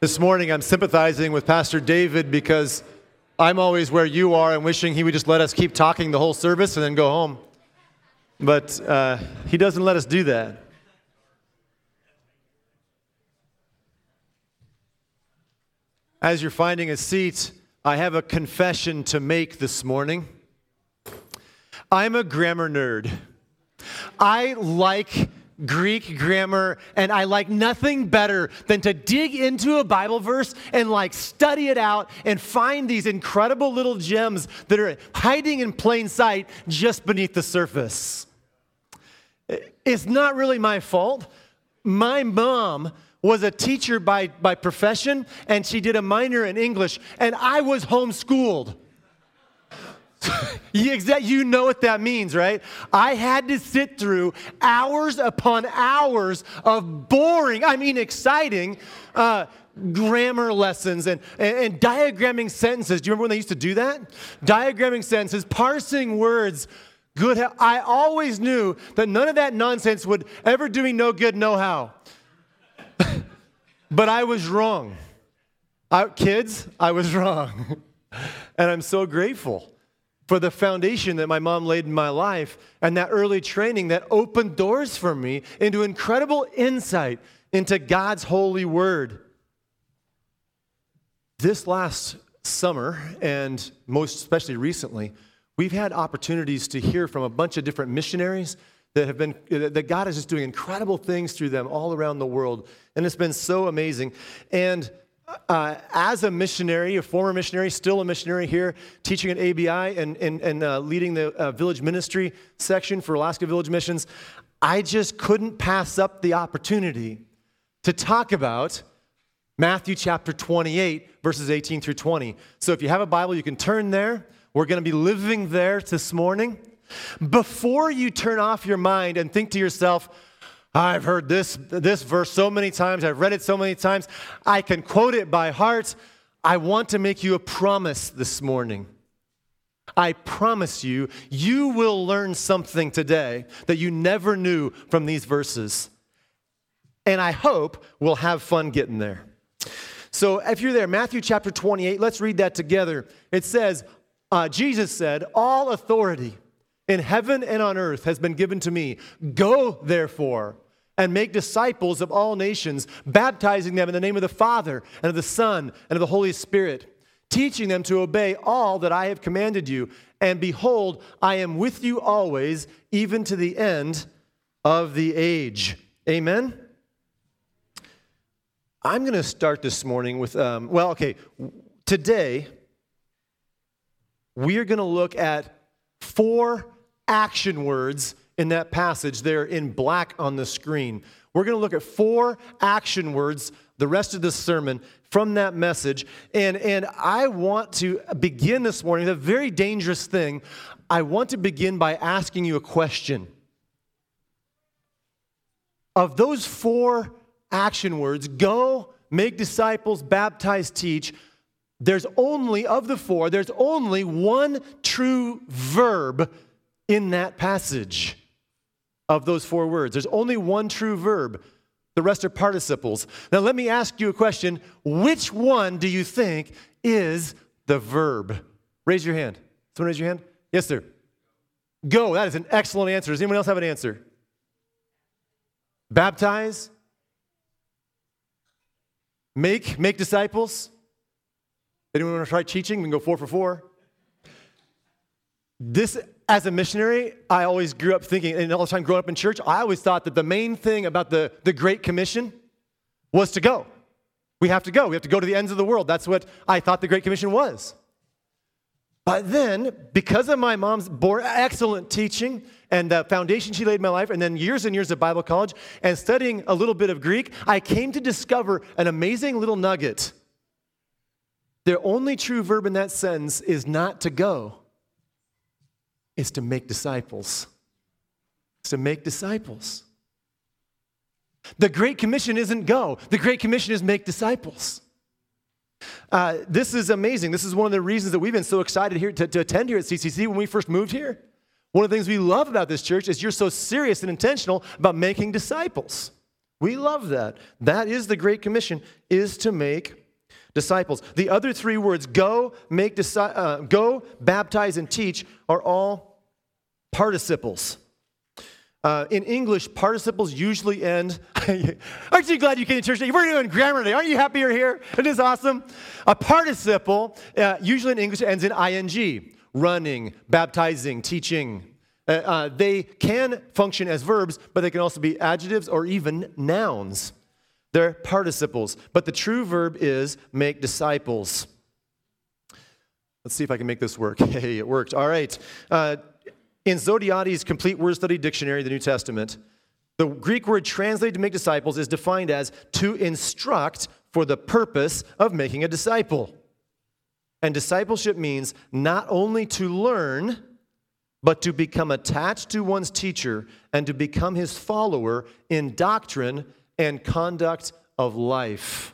This morning, I'm sympathizing with Pastor David because I'm always where you are and wishing he would just let us keep talking the whole service and then go home. But he doesn't let us do that. As you're finding a seat, I have a confession to make this morning. I'm a grammar nerd. I like Greek grammar, and I like nothing better than to dig into a Bible verse and study it out and find these incredible little gems that are hiding in plain sight just beneath the surface. It's not really my fault. My mom was a teacher by profession, and she did a minor in English, and I was homeschooled. You know what that means, right? I had to sit through hours upon hours of boring, exciting grammar lessons and diagramming sentences. Do you remember when they used to do that? Diagramming sentences, parsing words. I always knew that none of that nonsense would ever do me no good, no how. But I was wrong. Kids, I was wrong. And I'm so grateful for the foundation that my mom laid in my life and that early training that opened doors for me into incredible insight into God's holy word. This last summer, and most especially recently, we've had opportunities to hear from a bunch of different missionaries that God is just doing incredible things through them all around the world. And it's been so amazing. And as a missionary, a former missionary, still a missionary here, teaching at ABI and leading the village ministry section for Alaska Village Missions, I just couldn't pass up the opportunity to talk about Matthew chapter 28, verses 18 through 20. So if you have a Bible, you can turn there. We're going to be living there this morning. Before you turn off your mind and think to yourself, I've heard this verse so many times. I've read it so many times. I can quote it by heart. I want to make you a promise this morning. I promise you, you will learn something today that you never knew from these verses. And I hope we'll have fun getting there. So if you're there, Matthew chapter 28, let's read that together. It says, Jesus said, all authority in heaven and on earth has been given to me. Go, therefore, and make disciples of all nations, baptizing them in the name of the Father and of the Son and of the Holy Spirit, teaching them to obey all that I have commanded you. And behold, I am with you always, even to the end of the age. Amen? I'm going to start this morning with, today, we are going to look at 4 action words in that passage there in black on the screen. We're going to look at 4 action words the rest of this sermon from that message. And I want to begin this morning, a very dangerous thing. I want to begin by asking you a question. Of those 4 action words, go, make disciples, baptize, teach, there's only one true verb in that passage. Of those 4 words, there's only one true verb. The rest are participles. Now let me ask you a question. Which one do you think is the verb? Raise your hand. Someone raise your hand? Yes, sir. Go. That is an excellent answer. Does anyone else have an answer? Baptize. Make disciples. Anyone want to try teaching? We can go 4 for 4. This, as a missionary, I always grew up thinking, and all the time growing up in church, I always thought that the main thing about the Great Commission was to go. We have to go. We have to go to the ends of the world. That's what I thought the Great Commission was. But then, because of my mom's excellent teaching and the foundation she laid in my life, and then years and years of Bible college and studying a little bit of Greek, I came to discover an amazing little nugget. The only true verb in that sentence is not to go. It's to make disciples. It's to make disciples. The Great Commission isn't go. The Great Commission is make disciples. This is amazing. This is one of the reasons that we've been so excited here to attend here at CCC when we first moved here. One of the things we love about this church is you're so serious and intentional about making disciples. We love that. That is the Great Commission, is to make disciples. The other three words, go, go, baptize, and teach, are all participles. In English, participles usually end. Aren't you glad you came to church today? We're doing grammar today. Aren't you happy you're here? It is awesome. A participle, usually in English, ends in ing. Running, baptizing, teaching. They can function as verbs, but they can also be adjectives or even nouns. They're participles. But the true verb is make disciples. Let's see if I can make this work. Hey, it worked. All right. In Zodiates' Complete Word Study Dictionary, the New Testament, the Greek word translated to make disciples is defined as to instruct for the purpose of making a disciple. And discipleship means not only to learn, but to become attached to one's teacher and to become his follower in doctrine and conduct of life.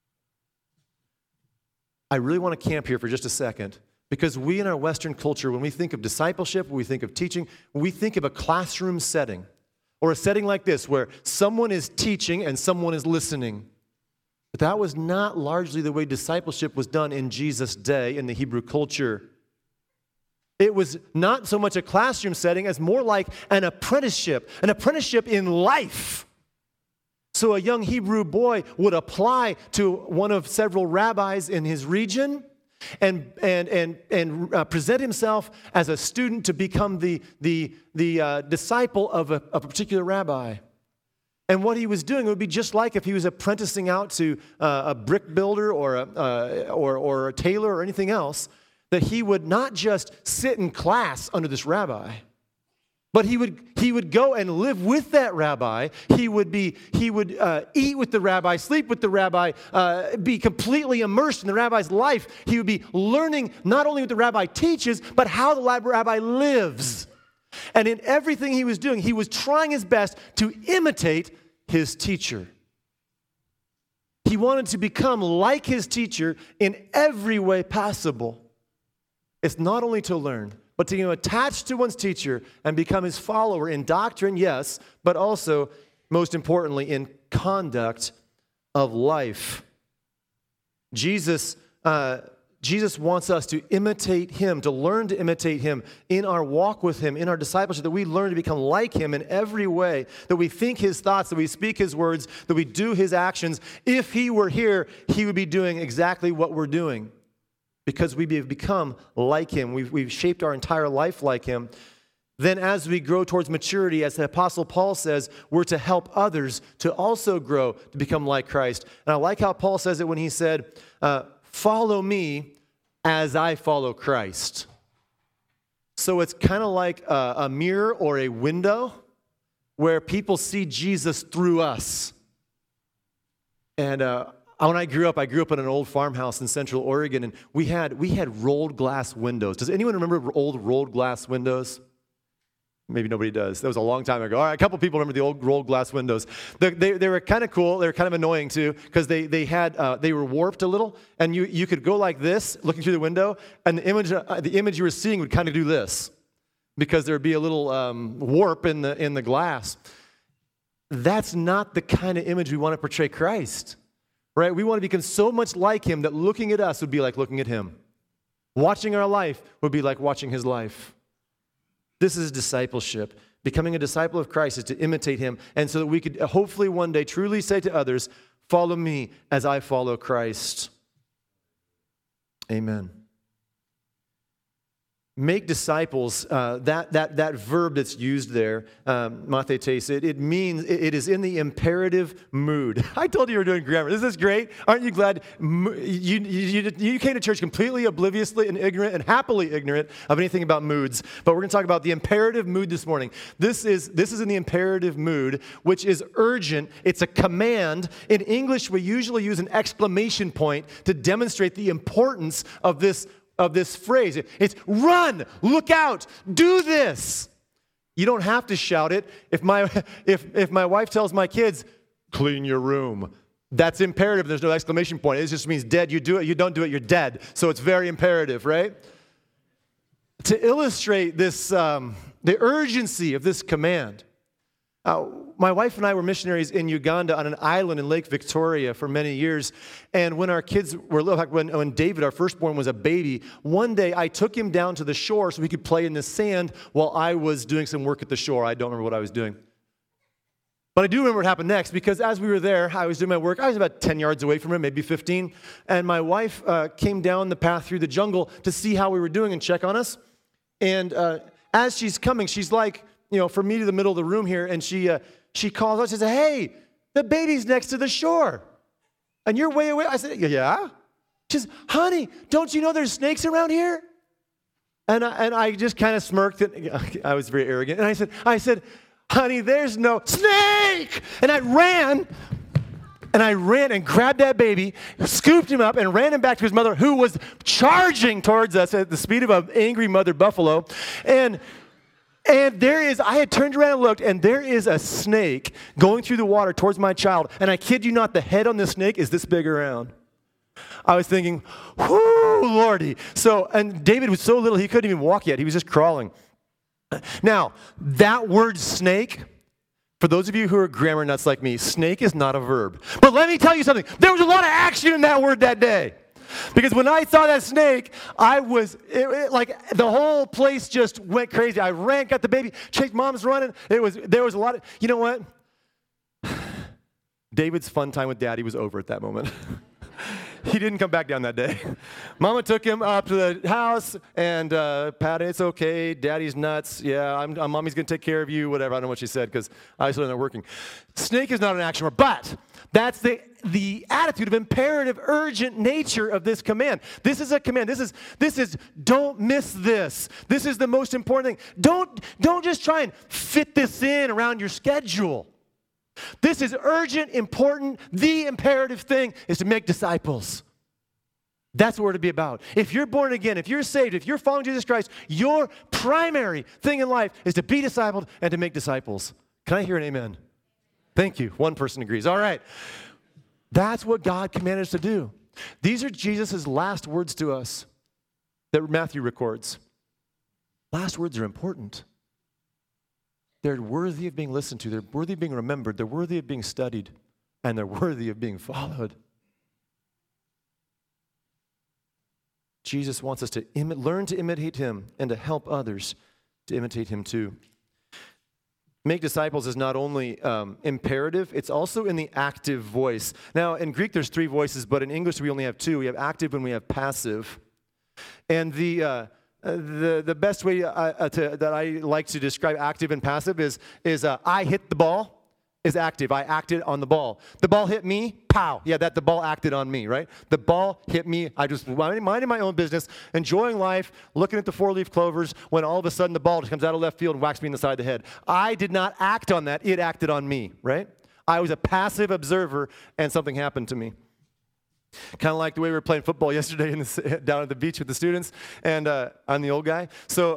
I really want to camp here for just a second, because we in our Western culture, when we think of discipleship, when we think of teaching, we think of a classroom setting, or a setting like this where someone is teaching and someone is listening. But that was not largely the way discipleship was done in Jesus' day in the Hebrew culture. It was not so much a classroom setting as more like an apprenticeship in life. So a young Hebrew boy would apply to one of several rabbis in his region and present himself as a student to become the disciple of a particular rabbi. And what he was doing would be just like if he was apprenticing out to a brick builder or a tailor or anything else, that he would not just sit in class under this rabbi, but he would go and live with that rabbi. He would eat with the rabbi, sleep with the rabbi, be completely immersed in the rabbi's life. He would be learning not only what the rabbi teaches, but how the rabbi lives. And in everything he was doing, he was trying his best to imitate his teacher. He wanted to become like his teacher in every way possible. It's not only to learn, but to attach to one's teacher and become his follower in doctrine, yes, but also, most importantly, in conduct of life. Jesus wants us to imitate him, to learn to imitate him in our walk with him, in our discipleship, that we learn to become like him in every way, that we think his thoughts, that we speak his words, that we do his actions. If he were here, he would be doing exactly what we're doing, because we have become like him. We've shaped our entire life like him. Then as we grow towards maturity, as the Apostle Paul says, we're to help others to also grow, to become like Christ. And I like how Paul says it when he said, follow me as I follow Christ. So it's kind of like a mirror or a window where people see Jesus through us. And when I grew up in an old farmhouse in Central Oregon, and we had rolled glass windows. Does anyone remember old rolled glass windows? Maybe nobody does. That was a long time ago. All right, a couple people remember the old rolled glass windows. They were kind of cool. They were kind of annoying too, because they were warped a little, and you could go like this, looking through the window, and the image you were seeing would kind of do this, because there would be a little warp in the glass. That's not the kind of image we want to portray Christ. Right? We want to become so much like him that looking at us would be like looking at him. Watching our life would be like watching his life. This is discipleship. Becoming a disciple of Christ is to imitate him, and so that we could hopefully one day truly say to others, follow me as I follow Christ. Amen. Make disciples, that verb that's used there, mathetes, it means, it is in the imperative mood. I told you you were doing grammar. Isn't this great? Aren't you glad you came to church completely obliviously and ignorant and happily ignorant of anything about moods? But we're going to talk about the imperative mood this morning. This is in the imperative mood, which is urgent. It's a command. In English, we usually use an exclamation point to demonstrate the importance of this phrase. It's run, look out, do this. You don't have to shout it. If my wife tells my kids, clean your room, that's imperative. There's no exclamation point. It just means dead. You do it, you don't do it, you're dead. So it's very imperative, right? To illustrate this, the urgency of this command, my wife and I were missionaries in Uganda on an island in Lake Victoria for many years. And when our kids were little, when David, our firstborn, was a baby, one day I took him down to the shore so we could play in the sand while I was doing some work at the shore. I don't remember what I was doing. But I do remember what happened next, because as we were there, I was doing my work. I was about 10 yards away from him, maybe 15. And my wife came down the path through the jungle to see how we were doing and check on us. And as she's coming, she's like, from me to the middle of the room here, and she calls out, she says, "Hey, the baby's next to the shore. And you're way away." I said, "Yeah?" She says, "Honey, don't you know there's snakes around here?" And I just kind of smirked. I was very arrogant. And I said, "Honey, there's no snake!" And I ran and grabbed that baby, scooped him up, and ran him back to his mother, who was charging towards us at the speed of an angry mother buffalo. And I had turned around and looked, and there is a snake going through the water towards my child. And I kid you not, the head on this snake is this big around. I was thinking, whoo, Lordy. And David was so little, he couldn't even walk yet. He was just crawling. Now, that word snake, for those of you who are grammar nuts like me, snake is not a verb. But let me tell you something. There was a lot of action in that word that day. Because when I saw that snake, like the whole place just went crazy. I ran, got the baby, chased, mom's running. There was a lot of, you know what? David's fun time with Daddy was over at that moment. He didn't come back down that day. Mama took him up to the house, and Pat, it's okay. Daddy's nuts. Yeah, Mommy's going to take care of you, whatever. I don't know what she said because I still not working. Snake is not an action word, but that's the attitude of imperative, urgent nature of this command. This is a command. This is don't miss this. This is the most important thing. Don't just try and fit this in around your schedule. This is urgent, important. The imperative thing is to make disciples. That's what we're to be about. If you're born again, if you're saved, if you're following Jesus Christ, your primary thing in life is to be discipled and to make disciples. Can I hear an amen? Thank you. One person agrees. All right. That's what God commanded us to do. These are Jesus' last words to us that Matthew records. Last words are important. They're worthy of being listened to. They're worthy of being remembered. They're worthy of being studied. And they're worthy of being followed. Jesus wants us to learn to imitate him and to help others to imitate him too. Make disciples is not only imperative, it's also in the active voice. Now, in Greek, there's 3 voices, but in English, we only have 2. We have active and we have passive. And the best way that I like to describe active and passive is I hit the ball is active. I acted on the ball. The ball hit me, pow. Yeah, the ball acted on me, right? The ball hit me. I just minding my own business, enjoying life, looking at the 4-leaf clovers, when all of a sudden the ball just comes out of left field and whacks me in the side of the head. I did not act on that. It acted on me, right? I was a passive observer, and something happened to me. Kind of like the way we were playing football yesterday down at the beach with the students, and I'm the old guy. So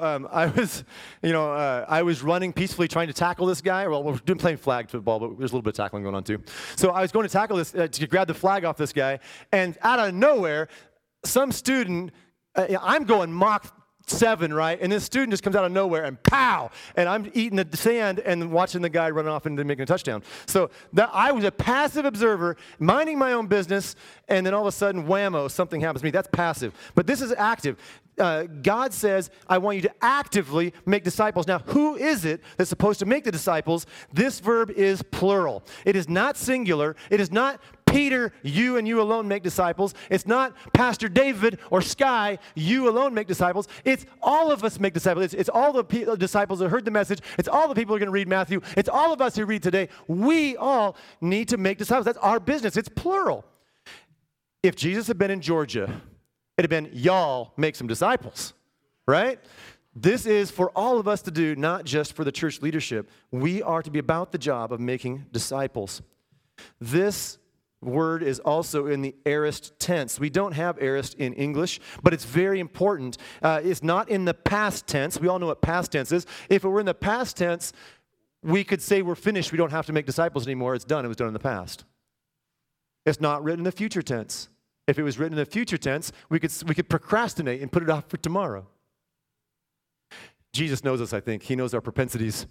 I was running peacefully trying to tackle this guy. Well, we're playing flag football, but there's a little bit of tackling going on too. So I was going to tackle this, to grab the flag off this guy, and out of nowhere, some student, I'm going Mach 7, right? And this student just comes out of nowhere and pow! And I'm eating the sand and watching the guy run off and making a touchdown. So I was a passive observer, minding my own business, and then all of a sudden, whammo, something happens to me. That's passive. But this is active. God says, I want you to actively make disciples. Now, who is it that's supposed to make the disciples? This verb is plural. It is not singular. It is not Peter, you and you alone make disciples. It's not Pastor David or Sky, you alone make disciples. It's all of us make disciples. It's all the disciples that heard the message. It's all the people who are going to read Matthew. It's all of us who read today. We all need to make disciples. That's our business. It's plural. If Jesus had been in Georgia, it'd have been, y'all make some disciples, right? This is for all of us to do, not just for the church leadership. We are to be about the job of making disciples. This word is also in the aorist tense. We don't have aorist in English, but it's very important. It's not in the past tense. We all know what past tense is. If it were in the past tense, we could say we're finished. We don't have to make disciples anymore. It's done. It was done in the past. It's not written in the future tense. If it was written in the future tense, we could procrastinate and put it off for tomorrow. Jesus knows us, I think. He knows our propensities.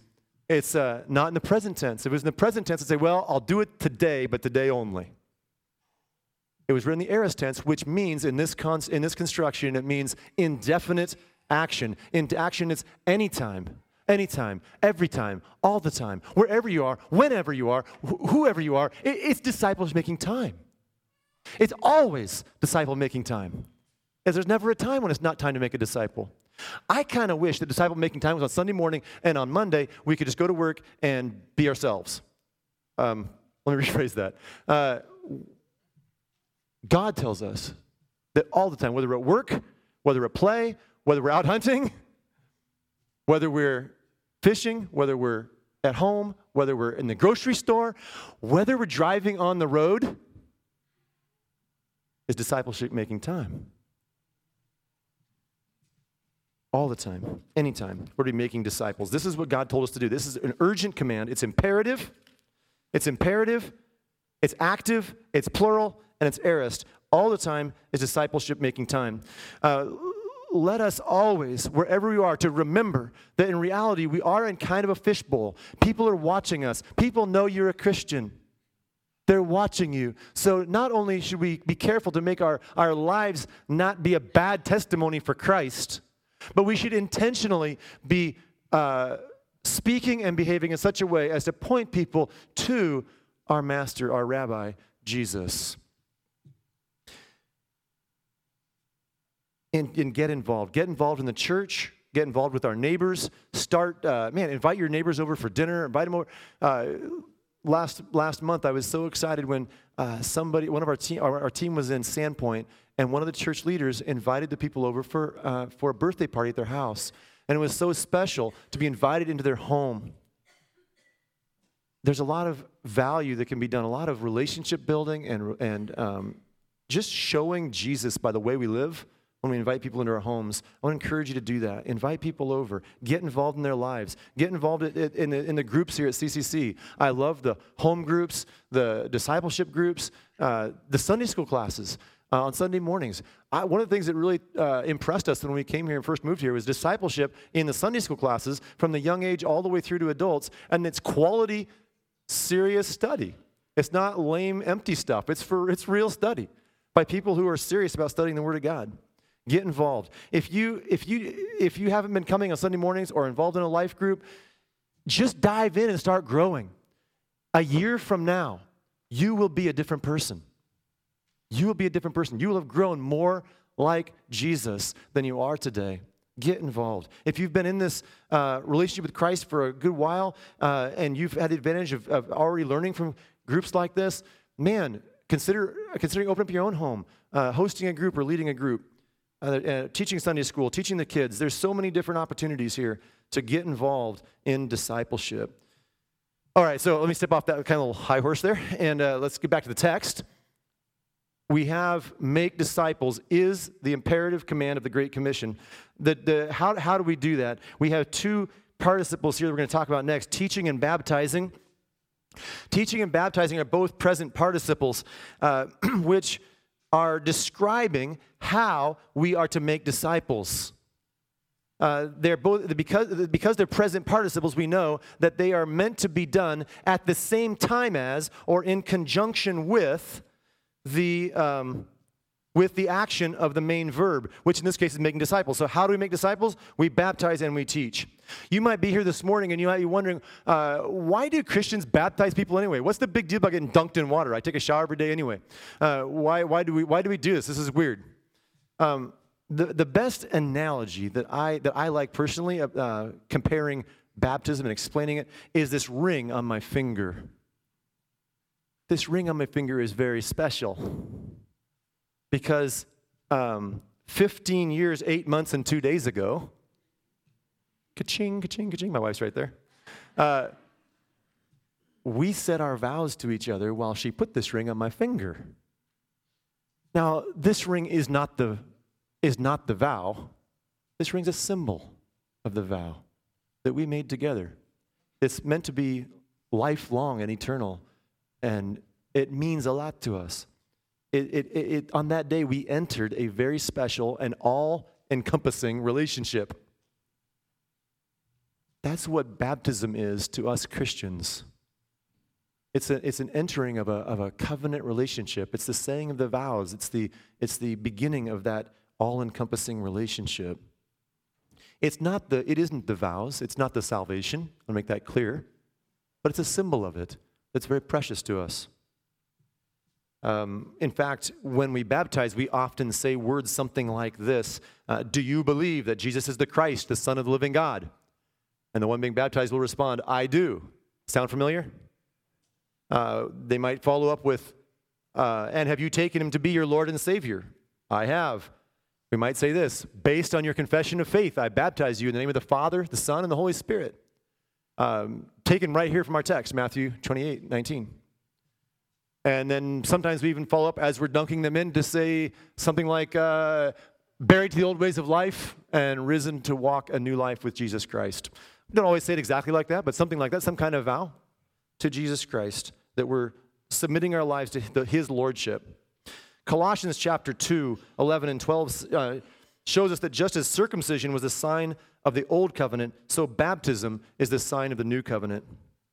It's not in the present tense. If it was in the present tense, I'd say, well, I'll do it today, but today only. It was written in the aorist tense, which means in this construction, it means indefinite action. In action, it's anytime, every time, all the time, wherever you are, whenever you are, whoever you are. It's disciples making time. It's always disciple making time. As there's never a time when it's not time to make a disciple. I kind of wish that disciple making time was on Sunday morning, and on Monday we could just go to work and be ourselves. Let me rephrase that. God tells us that all the time, whether we're at work, whether we're at play, whether we're out hunting, whether we're fishing, whether we're at home, whether we're in the grocery store, whether we're driving on the road, is discipleship making time. All the time, anytime, we're to be making disciples. This is what God told us to do. This is an urgent command. It's imperative, it's active, it's plural, and it's aorist. All the time is discipleship making time. Let us always, wherever we are, to remember that in reality we are in kind of a fishbowl. People are watching us. People know you're a Christian. They're watching you. So not only should we be careful to make our lives not be a bad testimony for Christ, but we should intentionally be speaking and behaving in such a way as to point people to our master, our rabbi, Jesus. And get involved. Get involved in the church. Get involved with our neighbors. Invite your neighbors over for dinner. Invite them over. Last month, I was so excited when one of our team was in Sandpoint, and one of the church leaders invited the people over for a birthday party at their house. And it was so special to be invited into their home. There's a lot of value that can be done, a lot of relationship building and just showing Jesus by the way we live. When we invite people into our homes, I want to encourage you to do that. Invite people over. Get involved in their lives. Get involved in the groups here at CCC. I love the home groups, the discipleship groups, the Sunday school classes on Sunday mornings. One of the things that really impressed us when we came here and first moved here was discipleship in the Sunday school classes from the young age all the way through to adults. And it's quality, serious study. It's not lame, empty stuff. It's real study by people who are serious about studying the Word of God. Get involved. If you haven't been coming on Sunday mornings or involved in a life group, just dive in and start growing. A year from now, you will be a different person. You will be a different person. You will have grown more like Jesus than you are today. Get involved. If you've been in this relationship with Christ for a good while and you've had the advantage of already learning from groups like this, man, considering opening up your own home, hosting a group or leading a group. Teaching Sunday school, teaching the kids. There's so many different opportunities here to get involved in discipleship. All right, so let me step off that kind of little high horse there, and let's get back to the text. We have make disciples is the imperative command of the Great Commission. How do we do that? We have two participles here that we're going to talk about next, teaching and baptizing. Teaching and baptizing are both present participles, which are describing how we are to make disciples. They're both because they're present participles. We know that they are meant to be done at the same time as, or in conjunction with, the action of the main verb, which in this case is making disciples. So how do we make disciples? We baptize and we teach. You might be here this morning and you might be wondering, why do Christians baptize people anyway? What's the big deal about getting dunked in water? I take a shower every day anyway. Why do we do this? This is weird. The best analogy that I like personally, comparing baptism and explaining it, is this ring on my finger. This ring on my finger is very special because 15 years, 8 months, and 2 days ago, ka-ching, ka-ching, ka-ching, my wife's right there, we said our vows to each other while she put this ring on my finger. Now, this ring is not the vow. This ring's a symbol of the vow that we made together. It's meant to be lifelong and eternal, and it means a lot to us. On that day, we entered a very special and all-encompassing relationship. That's what baptism is to us Christians. It's an entering of a covenant relationship. It's the saying of the vows. It's the beginning of that all-encompassing relationship. It isn't the vows. It's not the salvation. I'll make that clear. But it's a symbol of it that's very precious to us. In fact, when we baptize, we often say words something like this. Do you believe that Jesus is the Christ, the Son of the living God? And the one being baptized will respond, I do. Sound familiar? They might follow up with, and have you taken him to be your Lord and Savior? I have. We might say this, based on your confession of faith, I baptize you in the name of the Father, the Son, and the Holy Spirit. Taken right here from our text, Matthew 28:19. And then sometimes we even follow up as we're dunking them in to say something like, buried to the old ways of life and risen to walk a new life with Jesus Christ. We don't always say it exactly like that, but something like that, some kind of vow to Jesus Christ, that we're submitting our lives to his lordship. Colossians chapter 2, 11 and 12 shows us that just as circumcision was a sign of the old covenant, so baptism is the sign of the new covenant.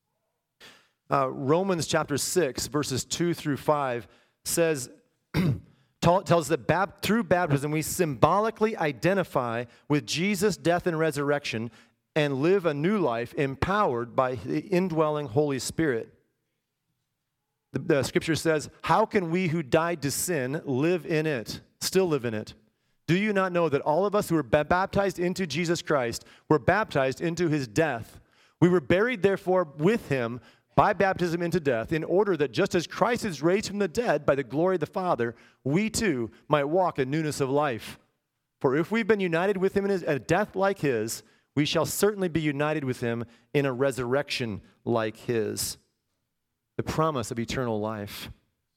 Romans chapter 6, verses 2 through 5 says, tells us that through baptism we symbolically identify with Jesus' death and resurrection and live a new life empowered by the indwelling Holy Spirit. The scripture says, how can we who died to sin live in it, still live in it? Do you not know that all of us who were baptized into Jesus Christ were baptized into his death? We were buried, therefore, with him by baptism into death, in order that just as Christ is raised from the dead by the glory of the Father, we too might walk in newness of life. For if we've been united with him in a death like his, we shall certainly be united with him in a resurrection like his. The promise of eternal life.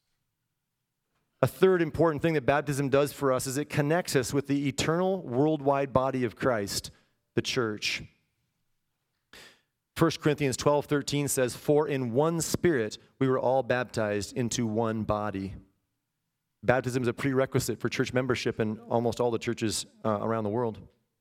A third important thing that baptism does for us is it connects us with the eternal worldwide body of Christ, the church. 1 Corinthians 12:13 says, for in one Spirit we were all baptized into one body. Baptism is a prerequisite for church membership in almost all the churches around the world.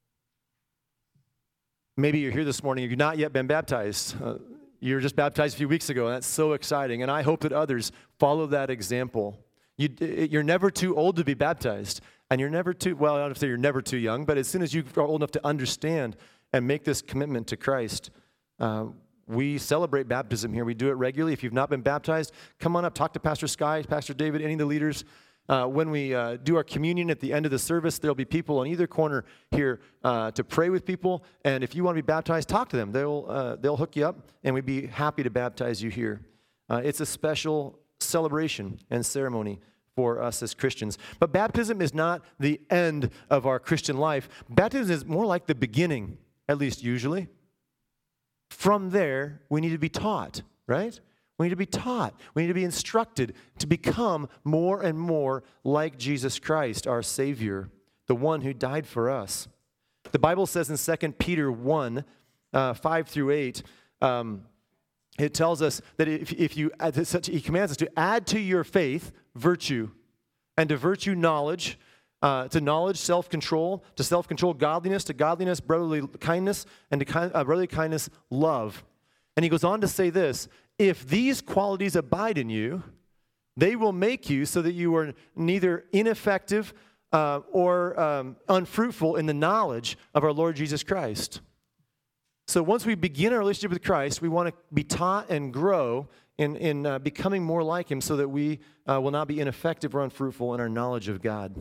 Maybe you're here this morning, you've not yet been baptized. You were just baptized a few weeks ago, and that's so exciting. And I hope that others follow that example. You're never too old to be baptized. And you're never too, well, I don't say you're never too young, but as soon as you are old enough to understand and make this commitment to Christ, we celebrate baptism here. We do it regularly. If you've not been baptized, come on up, talk to Pastor Sky, Pastor David, any of the leaders. When we do our communion at the end of the service, there'll be people on either corner here to pray with people. And if you want to be baptized, talk to them. They'll hook you up, and we'd be happy to baptize you here. It's a special celebration and ceremony for us as Christians. But baptism is not the end of our Christian life. Baptism is more like the beginning, at least usually. From there, we need to be taught, right? We need to be taught. We need to be instructed to become more and more like Jesus Christ, our Savior, the one who died for us. The Bible says in 2 Peter 1, 5 through 8, it tells us that he commands us to add to your faith virtue, and to virtue knowledge, to knowledge self-control, to self-control godliness, to godliness brotherly kindness, and to brotherly kindness love. And he goes on to say this, if these qualities abide in you, they will make you so that you are neither ineffective or unfruitful in the knowledge of our Lord Jesus Christ. So once we begin our relationship with Christ, we want to be taught and grow in becoming more like him so that we will not be ineffective or unfruitful in our knowledge of God.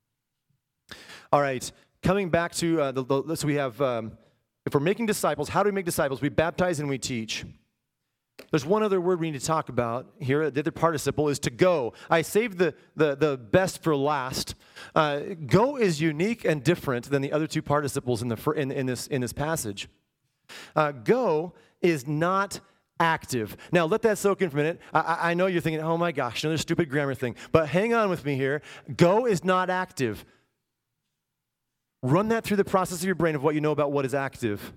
All right, coming back to so we have, if we're making disciples, how do we make disciples? We baptize and we teach. There's one other word we need to talk about here. The other participle is to go. I saved the best for last. Go is unique and different than the other two participles in this passage. Go is not active. Now, let that soak in for a minute. I know you're thinking, oh my gosh, another stupid grammar thing. But hang on with me here. Go is not active. Run that through the process of your brain of what you know about what is active.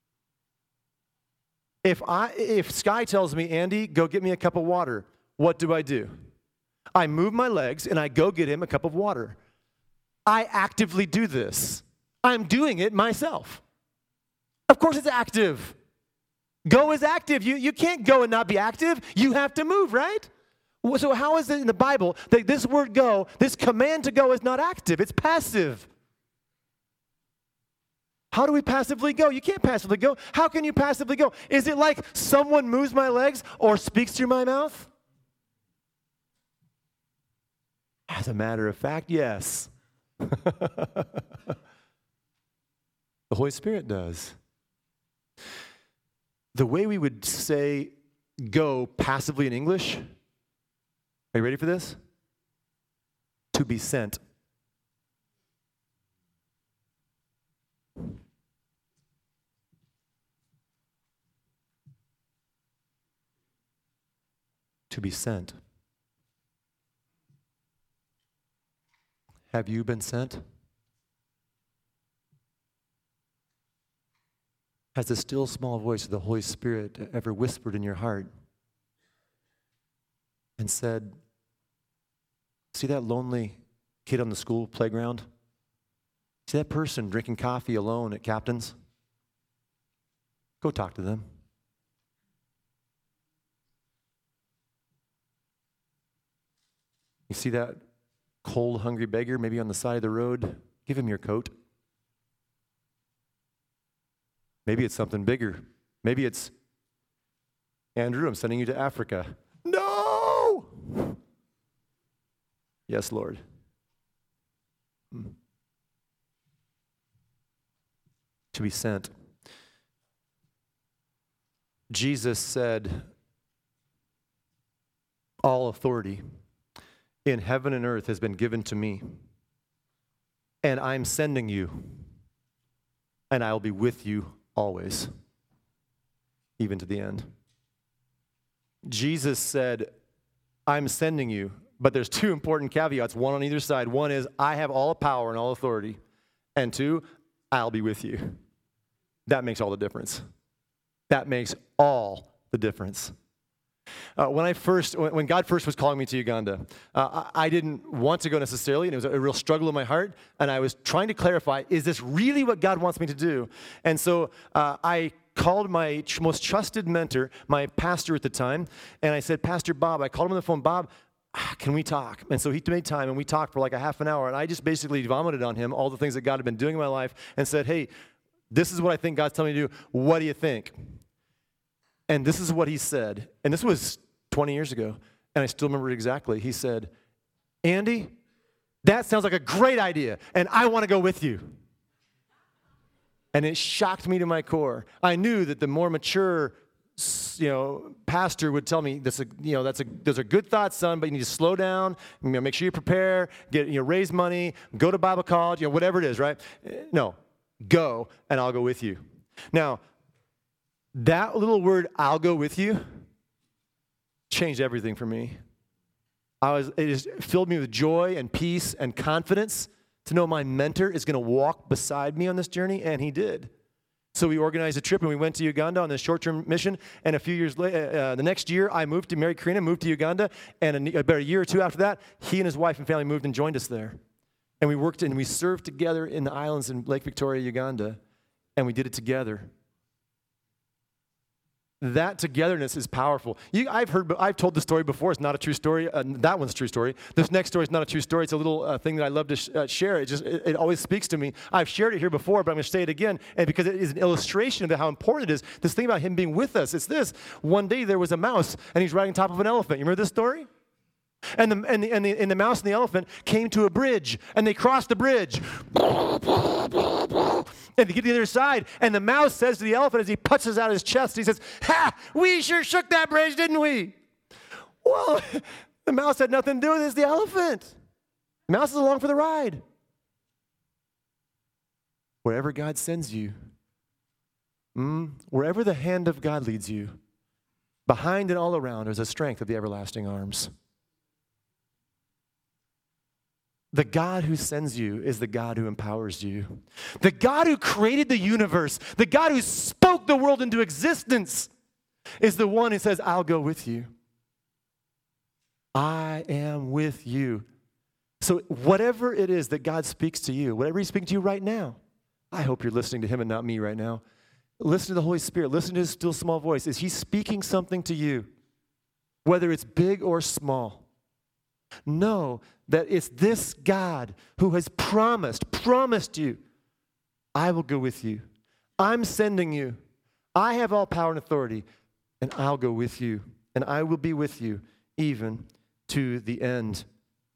If Sky tells me, Andy, go get me a cup of water, what do? I move my legs and I go get him a cup of water. I actively do this. I'm doing it myself. Of course it's active. Go is active. You can't go and not be active. You have to move, right? So how is it in the Bible that this word go, this command to go is not active? It's passive. How do we passively go? You can't passively go. How can you passively go? Is it like someone moves my legs or speaks through my mouth? As a matter of fact, yes. The Holy Spirit does. The way we would say go passively in English, are you ready for this? To be sent. To be sent. Have you been sent? Has the still small voice of the Holy Spirit ever whispered in your heart and said, see that lonely kid on the school playground? See that person drinking coffee alone at Captain's? Go talk to them. You see that cold, hungry beggar maybe on the side of the road? Give him your coat. Maybe it's something bigger. Maybe it's, Andrew, I'm sending you to Africa. No! Yes, Lord. To be sent. Jesus said, all authority in heaven and earth has been given to me, and I'm sending you, and I will be with you always, even to the end. Jesus said, I'm sending you, but there's two important caveats, one on either side. One is, I have all power and all authority, and two, I'll be with you. That makes all the difference. That makes all the difference. When God first was calling me to Uganda, I didn't want to go necessarily, and it was a real struggle in my heart, and I was trying to clarify, is this really what God wants me to do? And so I called my most trusted mentor, my pastor at the time, and I said, Pastor Bob, I called him on the phone, Bob, can we talk? And so he made time, and we talked for like a half an hour, and I just basically vomited on him all the things that God had been doing in my life and said, hey, this is what I think God's telling me to do. What do you think? And this is what he said. And this was 20 years ago, and I still remember it exactly. He said, Andy, that sounds like a great idea, and I want to go with you. And it shocked me to my core. I knew that the more mature, pastor would tell me, those are good thoughts, son, but you need to slow down, make sure you prepare, raise money, go to Bible college, whatever it is, right? No, go, and I'll go with you. Now, that little word, I'll go with you, changed everything for me. It just filled me with joy and peace and confidence to know my mentor is going to walk beside me on this journey, and he did. So we organized a trip, and we went to Uganda on this short-term mission, and a few years later, the next year, I moved to marry Karina, moved to Uganda, and about a year or two after that, he and his wife and family moved and joined us there. And we worked and we served together in the islands in Lake Victoria, Uganda, and we did it together. That togetherness is powerful. I've told the story before. It's not a true story. That one's a true story. This next story is not a true story. It's a little thing that I love to share. It always speaks to me. I've shared it here before, but I'm going to say it again, and because it is an illustration of how important it is. This thing about him being with us. It's this. One day there was a mouse, and he's riding on top of an elephant. You remember this story? And the mouse and the elephant came to a bridge, and they crossed the bridge. And they get to the other side, and the mouse says to the elephant as he punches out his chest, he says, ha, we sure shook that bridge, didn't we? Well, the mouse had nothing to do with it, it's the elephant. The mouse is along for the ride. Wherever God sends you, wherever the hand of God leads you, behind and all around is the strength of the everlasting arms. The God who sends you is the God who empowers you. The God who created the universe, the God who spoke the world into existence, is the one who says, I'll go with you. I am with you. So whatever it is that God speaks to you, whatever he's speaking to you right now, I hope you're listening to him and not me right now. Listen to the Holy Spirit. Listen to his still small voice. Is he speaking something to you? Whether it's big or small. Know that it's this God who has promised you, I will go with you. I'm sending you. I have all power and authority, and I'll go with you, and I will be with you even to the end.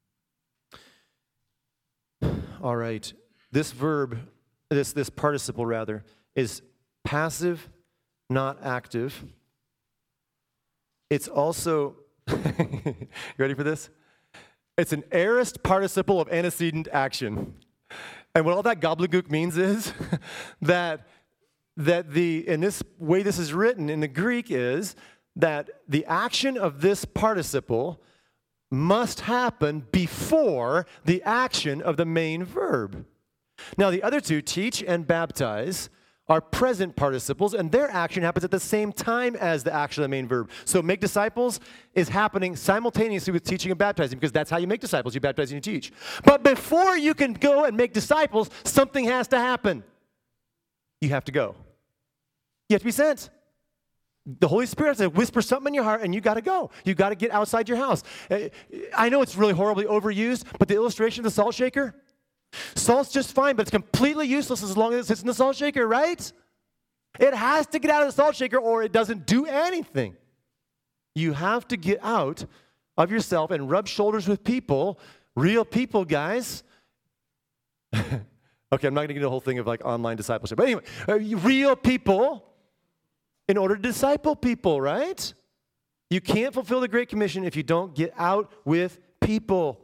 All right. This verb, this participle rather, is passive, not active. It's also, you ready for this? It's an aorist participle of antecedent action. And what all that gobbledygook means is that in this way this is written in the Greek is that the action of this participle must happen before the action of the main verb. Now, the other two, teach and baptize, are present participles, and their action happens at the same time as the action of the main verb. So make disciples is happening simultaneously with teaching and baptizing, because that's how you make disciples. You baptize and you teach. But before you can go and make disciples, something has to happen. You have to go. You have to be sent. The Holy Spirit has to whisper something in your heart, and you got to go. You got to get outside your house. I know it's really horribly overused, but the illustration of the salt shaker, salt's just fine, but it's completely useless as long as it sits in the salt shaker, right? It has to get out of the salt shaker or it doesn't do anything. You have to get out of yourself and rub shoulders with people, real people, guys. Okay, I'm not going to get into the whole thing of like online discipleship. But anyway, real people in order to disciple people, right? You can't fulfill the Great Commission if you don't get out with people.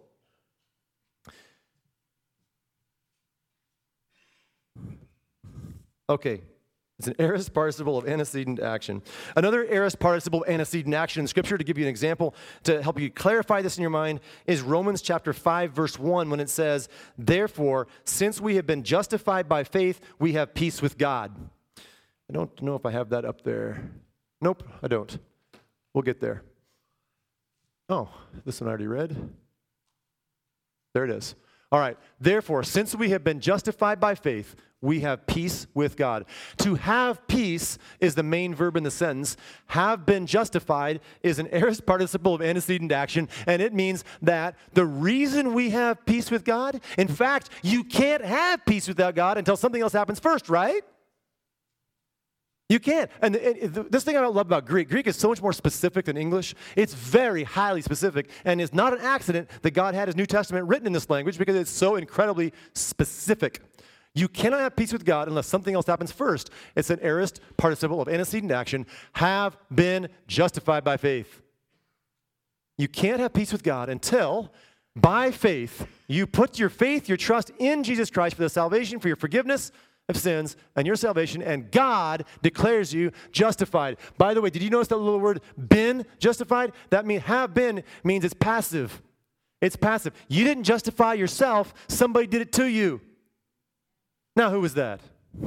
Okay, it's an aorist participle of antecedent action. Another aorist participle of antecedent action in Scripture, to give you an example, to help you clarify this in your mind, is Romans chapter 5, verse 1, when it says, therefore, since we have been justified by faith, we have peace with God. I don't know if I have that up there. Nope, I don't. We'll get there. Oh, this one I already read. There it is. All right, therefore, since we have been justified by faith, we have peace with God. To have peace is the main verb in the sentence. Have been justified is an aorist participle of antecedent action, and it means that the reason we have peace with God, in fact, you can't have peace without God until something else happens first, right? You can't. And this thing I love about Greek is so much more specific than English. It's very highly specific, and it's not an accident that God had his New Testament written in this language because it's so incredibly specific. You cannot have peace with God unless something else happens first. It's an aorist participle of antecedent action, have been justified by faith. You can't have peace with God until, by faith, you put your faith, your trust in Jesus Christ for the salvation, for your forgiveness of sins and your salvation, and God declares you justified. By the way, did you notice that little word, been justified? That means have been means it's passive. It's passive. You didn't justify yourself. Somebody did it to you. Now, who was that?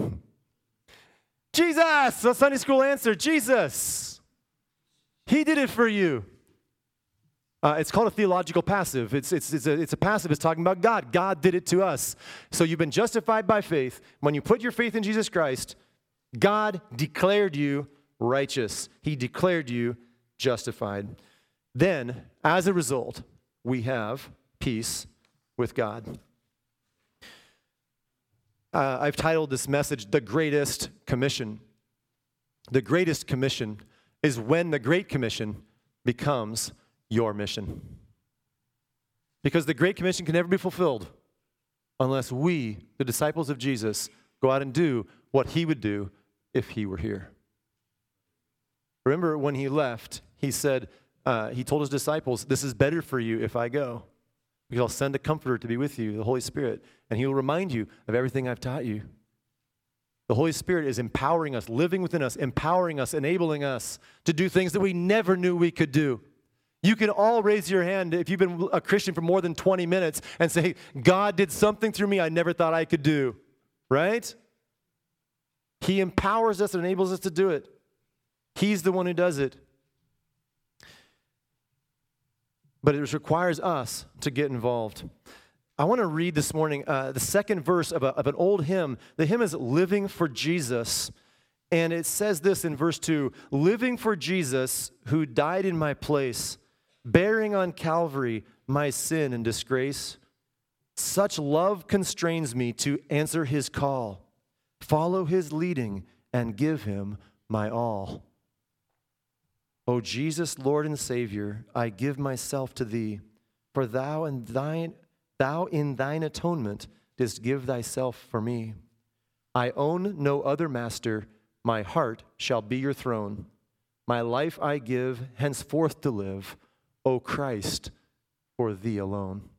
Jesus! A Sunday school answer, Jesus. He did it for you. It's called a theological passive. It's a passive. It's talking about God. God did it to us. So you've been justified by faith. When you put your faith in Jesus Christ, God declared you righteous. He declared you justified. Then, as a result, we have peace with God. I've titled this message, The Greatest Commission. The greatest commission is when the Great Commission becomes your mission. Because the Great Commission can never be fulfilled unless we, the disciples of Jesus, go out and do what he would do if he were here. Remember when he left, he said, he told his disciples, this is better for you if I go, because I'll send a comforter to be with you, the Holy Spirit, and he will remind you of everything I've taught you. The Holy Spirit is empowering us, living within us, empowering us, enabling us to do things that we never knew we could do. You can all raise your hand if you've been a Christian for more than 20 minutes and say, God did something through me I never thought I could do, right? He empowers us and enables us to do it. He's the one who does it. But it requires us to get involved. I want to read this morning the second verse of an old hymn. The hymn is Living for Jesus. And it says this in verse 2, living for Jesus who died in my place, bearing on Calvary my sin and disgrace. Such love constrains me to answer his call, follow his leading, and give him my all. O Jesus, Lord and Savior, I give myself to thee, for thou in thine atonement didst give thyself for me. I own no other master, my heart shall be your throne. My life I give henceforth to live, O Christ, for thee alone.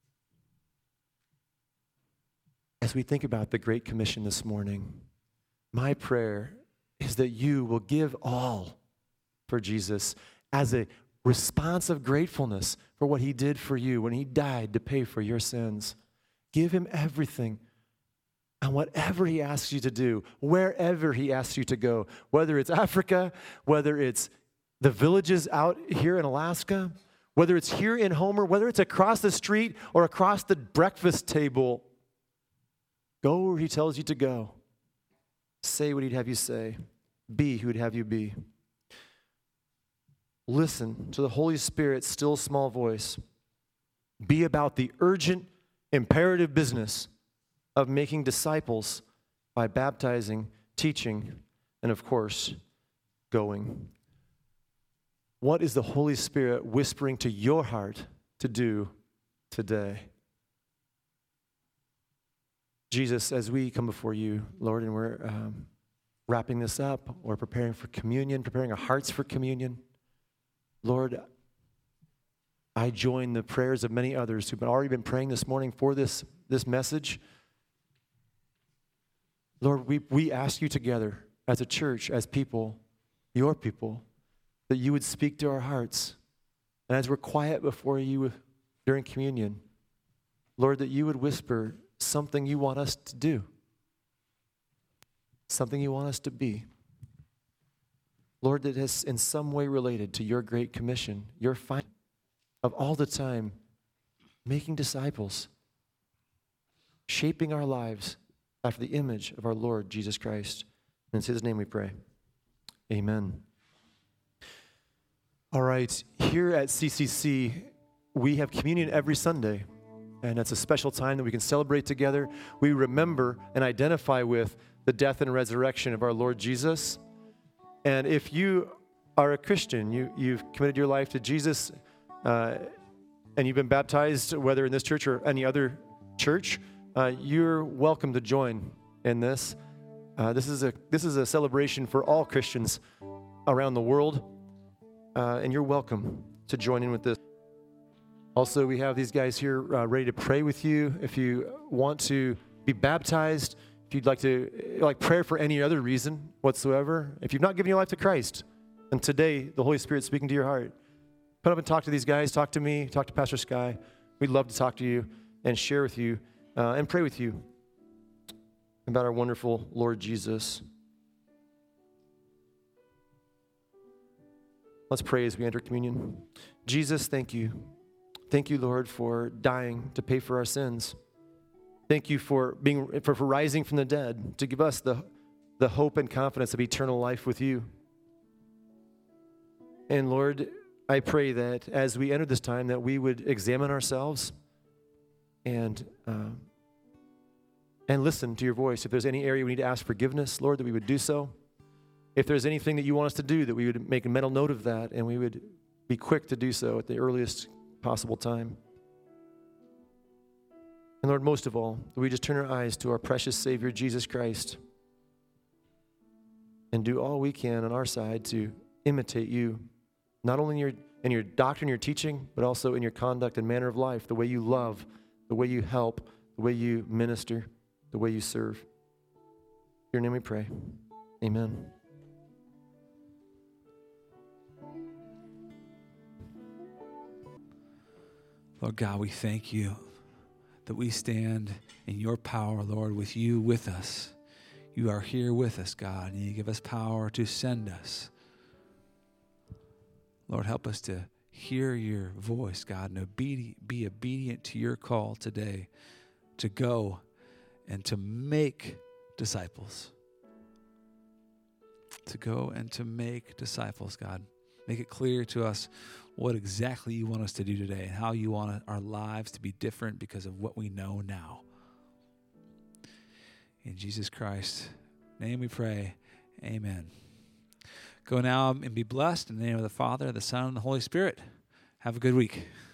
As we think about the Great Commission this morning, my prayer is that you will give all for Jesus as a response of gratefulness for what he did for you when he died to pay for your sins. Give him everything. And whatever he asks you to do, wherever he asks you to go, whether it's Africa, whether it's the villages out here in Alaska, whether it's here in Homer, whether it's across the street or across the breakfast table, go where he tells you to go. Say what he'd have you say. Be who he'd have you be. Listen to the Holy Spirit's still small voice. Be about the urgent, imperative business of making disciples by baptizing, teaching, and of course, going. What is the Holy Spirit whispering to your heart to do today? Jesus, as we come before you, Lord, and we're wrapping this up, we're preparing for communion, preparing our hearts for communion. Lord, I join the prayers of many others who've already been praying this morning for this message. Lord, we ask you together as a church, as people, your people, that you would speak to our hearts. And as we're quiet before you during communion, Lord, that you would whisper something you want us to do, something you want us to be. Lord, that is in some way related to your great commission, your fight of all the time making disciples, shaping our lives after the image of our Lord Jesus Christ. And it's his name we pray. Amen. All right, here at CCC, we have communion every Sunday, and it's a special time that we can celebrate together. We remember and identify with the death and resurrection of our Lord Jesus. And if you are a Christian, you've committed your life to Jesus, and you've been baptized, whether in this church or any other church, you're welcome to join in this. This is a celebration for all Christians around the world, and you're welcome to join in with this. Also, we have these guys here ready to pray with you. If you want to be baptized, if you'd like to prayer for any other reason whatsoever, if you've not given your life to Christ, and today the Holy Spirit's speaking to your heart, come up and talk to these guys, talk to me, talk to Pastor Sky. We'd love to talk to you and share with you and pray with you about our wonderful Lord Jesus. Let's pray as we enter communion. Jesus, thank you. Thank you, Lord, for dying to pay for our sins. Thank you for rising from the dead to give us the hope and confidence of eternal life with you. And Lord, I pray that as we enter this time that we would examine ourselves and listen to your voice. If there's any area we need to ask forgiveness, Lord, that we would do so. If there's anything that you want us to do, that we would make a mental note of that and we would be quick to do so at the earliest possible time. And Lord, most of all, that we just turn our eyes to our precious Savior, Jesus Christ, and do all we can on our side to imitate you, not only in your doctrine, your teaching, but also in your conduct and manner of life, the way you love, the way you help, the way you minister, the way you serve. In your name we pray. Amen. Lord God, we thank you that we stand in your power, Lord, with you with us. You are here with us, God, and you give us power to send us. Lord, help us to hear your voice, God, and be obedient to your call today to go and to make disciples. to go and to make disciples, God. Make it clear to us what exactly you want us to do today and how you want our lives to be different because of what we know now. In Jesus Christ's name we pray, amen. Go now and be blessed in the name of the Father, the Son, and the Holy Spirit. Have a good week.